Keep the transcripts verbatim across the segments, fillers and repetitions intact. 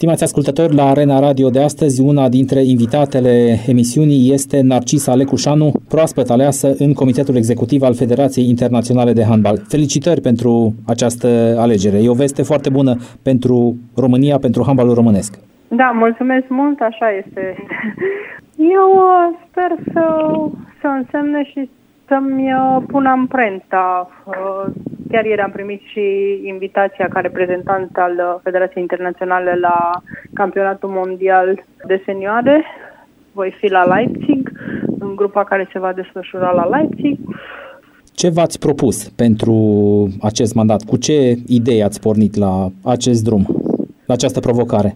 Stimați ascultători, la Arena Radio de astăzi, una dintre invitatele emisiunii este Narcisa Lecușanu, proaspăt aleasă în Comitetul Executiv al Federației Internaționale de Handbal. Felicitări pentru această alegere. E o veste foarte bună pentru România, pentru handbalul românesc. Da, mulțumesc mult, așa este. Eu sper să, să însemne și să-mi pun amprenta. Chiar ieri am primit și invitația ca reprezentant al Federației Internaționale la Campionatul Mondial de Senioare. Voi fi la Leipzig, în grupa care se va desfășura la Leipzig. Ce v-ați propus pentru acest mandat? Cu ce idei ați pornit la acest drum, la această provocare?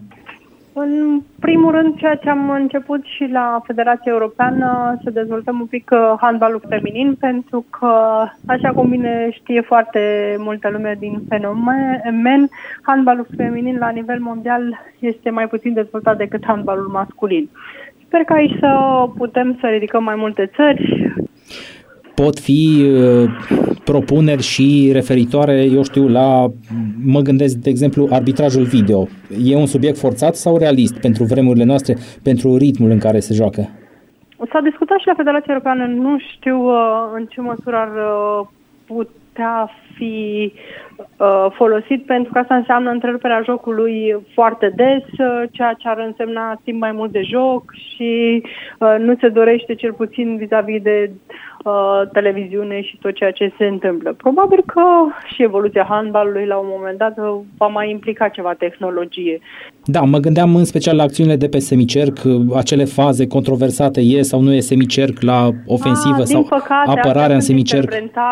În primul rând, ceea ce am început și la Federația Europeană, să dezvoltăm un pic handbalul feminin, pentru că, așa cum bine știe foarte multă lume din fenomen, handbalul feminin la nivel mondial este mai puțin dezvoltat decât handbalul masculin. Sper că aici să putem să ridicăm mai multe țări. Pot fi uh, propuneri și referitoare, eu știu, la, mă gândesc, de exemplu, arbitrajul video. E un subiect forțat sau realist pentru vremurile noastre, pentru ritmul în care se joacă? S-a discutat și la Federația Europeană, nu știu uh, în ce măsură ar uh, putea fi uh, folosit, pentru că asta înseamnă întreruperea jocului foarte des, uh, ceea ce ar însemna timp mai mult de joc și uh, nu se dorește, cel puțin vis-a-vis de uh, televiziune și tot ceea ce se întâmplă. Probabil că și evoluția handbalului la un moment dat va mai implica ceva tehnologie. Da, mă gândeam în special la acțiunile de pe semicerc, acele faze controversate, e sau nu e semicerc la ofensivă. A, sau păcate, apărarea în semicerc.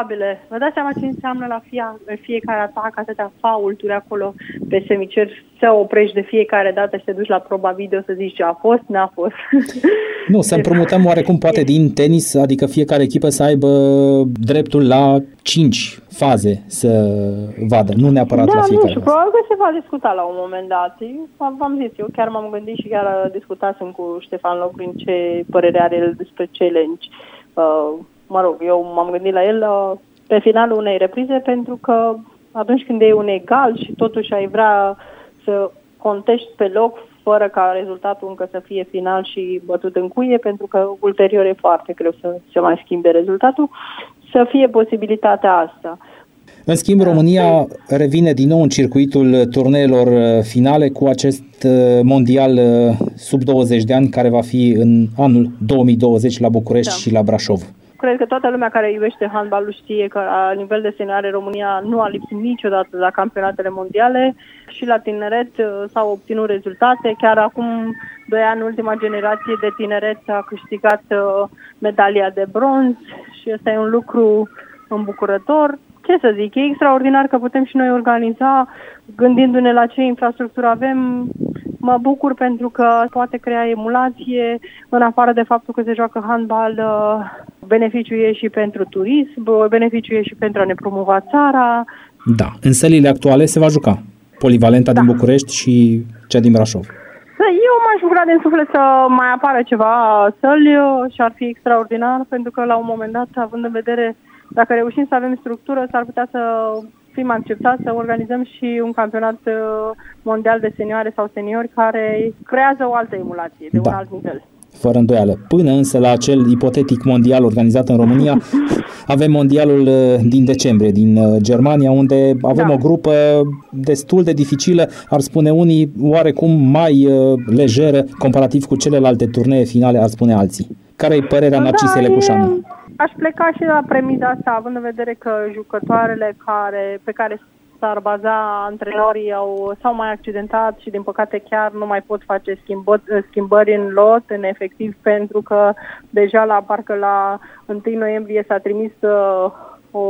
Vă dați seama ce înseamnă la fie, fiecare atac, atâtea faulturi acolo pe semicerc, să oprești de fiecare dată și te duci la proba video să zici ce a fost, n-a fost. Nu, să împrumutăm oarecum poate din tenis, adică fiecare echipă să aibă dreptul la cinci faze să vadă, nu neapărat da, la fiecare. Da, nu știu, probabil că se va discuta la un moment dat. V-am zis, eu chiar m-am gândit și chiar discutasem cu Ștefan Locrin ce părere are el despre challenge. Uh, mă rog, eu m-am gândit la el uh, pe finalul unei reprize, pentru că atunci când e un egal și totuși ai vrea să contești pe loc fără ca rezultatul încă să fie final și bătut în cuie, pentru că ulterior e foarte greu să se mai schimbe rezultatul, să fie posibilitatea asta. În schimb, România revine din nou în circuitul turneelor finale cu acest mondial sub douăzeci de ani, care va fi în anul două mii douăzeci la București da. și la Brașov. Cred că toată lumea care iubește handbalul știe că la nivel de senioare România nu a lipsit niciodată la campionatele mondiale și la tineret s-au obținut rezultate. Chiar acum doi ani, ultima generație de tineret a câștigat medalia de bronz și ăsta e un lucru îmbucurător. Ce să zic, e extraordinar că putem și noi organiza, gândindu-ne la ce infrastructură avem. Mă bucur pentru că poate crea emulație, în afară de faptul că se joacă handbal, beneficiul e și pentru turism, beneficiul e și pentru a ne promova țara. Da, în sălile actuale se va juca polivalenta da. din București și cea din Brașov. Eu m-aș bucura din suflet să mai apară ceva săli și ar fi extraordinar, pentru că la un moment dat, având în vedere, dacă reușim să avem structură, s-ar putea să fim acceptați să organizăm și un campionat mondial de senioare sau seniori care creează o altă emulație, de da. un alt nivel. Fără îndoială. Până însă la acel ipotetic mondial organizat în România, avem mondialul din decembrie, din Germania, unde avem da. o grupă destul de dificilă, ar spune unii, oarecum mai lejeră, comparativ cu celelalte turnee finale, ar spune alții. Care e părerea da, Narcisei Lecușanu? Aș pleca și la premiza asta, având în vedere că jucătoarele care, pe care s-ar baza antrenorii au, s-au mai accidentat și din păcate chiar nu mai pot face schimbări, schimbări în lot, în efectiv, pentru că deja la parcă la întâi noiembrie s-a trimis uh, o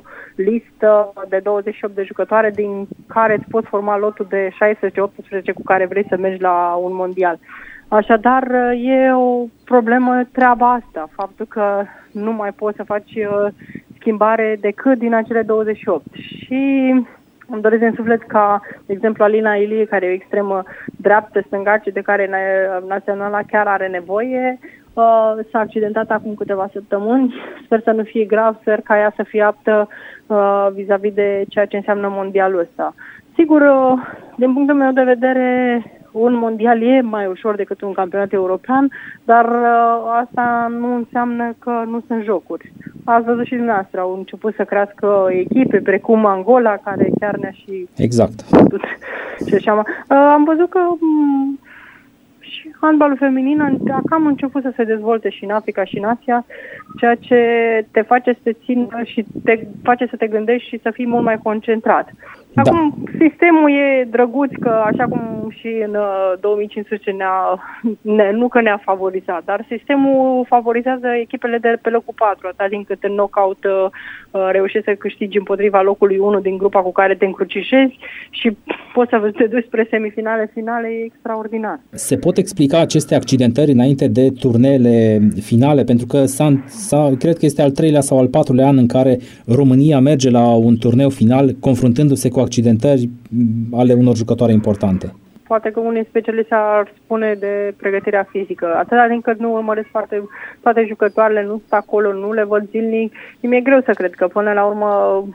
listă de douăzeci și opt de jucătoare din care îți poți forma lotul de șaisprezece optsprezece cu care vrei să mergi la un mondial. Așadar, e o problemă treaba asta, faptul că nu mai poți să faci uh, schimbare decât din acele douăzeci și opt. Și îmi doresc din suflet ca, de exemplu, Alina Ilie, care e o extremă dreaptă, stângace, de care naționala chiar are nevoie, uh, s-a accidentat acum câteva săptămâni. Sper să nu fie grav, sper ca ea să fie aptă uh, vis-a-vis de ceea ce înseamnă mondialul ăsta. Sigur, uh, din punctul meu de vedere, un mondial e mai ușor decât un campionat european, dar uh, asta nu înseamnă că nu sunt jocuri. Ați văzut și dumneavoastră, au început să crească echipe precum Angola, care chiar ne-a și... Exact. Și așa, uh, am văzut că um, și handbalul feminin a cam început să se dezvolte și în Africa și în Asia, ceea ce te face să te țină și te face să te gândești și să fii mult mai concentrat. Acum, da. Sistemul e drăguț, că așa cum și în uh, două mii cincisprezece ne-a, ne, nu că ne-a favorizat, dar sistemul favorizează echipele de pe locul patru, atât din cât în knockout uh, reușești să câștigi împotriva locului unu din grupa cu care te încrucișezi și poți să te duci spre semifinale, finale, e extraordinar. Se pot explica aceste accidentări înainte de turneele finale? Pentru că s-a, s-a, cred că este al treilea sau al patrulea an în care România merge la un turneu final confruntându-se cu accidentări ale unor jucătoare importante. Poate că unii specialiști ar spune de pregătirea fizică. Atâta din cât nu urmăresc foarte, toate jucătoarele, nu sunt acolo, nu le văd zilnic, mi-e greu să cred că până la urmă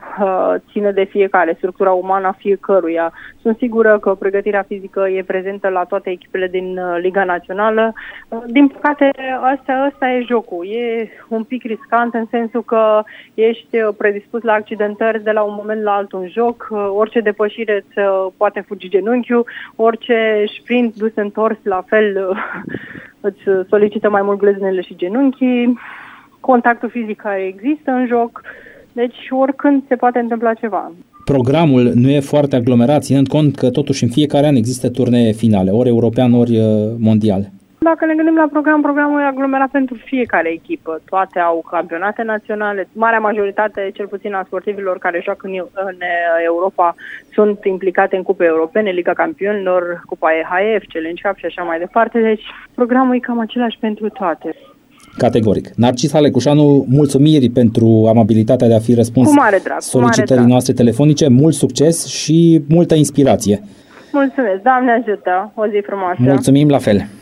ține de fiecare, structura umană a fiecăruia. Sunt sigură că pregătirea fizică e prezentă la toate echipele din Liga Națională. Din păcate, asta, asta e jocul. E un pic riscant în sensul că ești predispus la accidentări de la un moment la altul în joc. Orice depășire îți poate fugi genunchiul, orice ce sprint dus întors, la fel îți solicită mai mult gleznele și genunchii, contactul fizic care există în joc, deci oricând se poate întâmpla ceva. Programul nu e foarte aglomerat, ținând cont că totuși în fiecare an există turnee finale, ori european, ori mondial. Dacă ne gândim la program, programul e aglomerat pentru fiecare echipă. Toate au campionate naționale. Marea majoritate, cel puțin a sportivilor care joacă în Europa, sunt implicate în cupe europene, Liga Campionilor, Cupa E H F, Challenge Cup și așa mai departe. Deci programul e cam același pentru toate. Categoric. Narcisa Lecușanu, mulțumiri pentru amabilitatea de a fi răspuns cu mare drag, solicitării cu mare drag. noastre telefonice. Mult succes și multă inspirație. Mulțumesc. Doamne ajută. O zi frumoasă. Mulțumim la fel.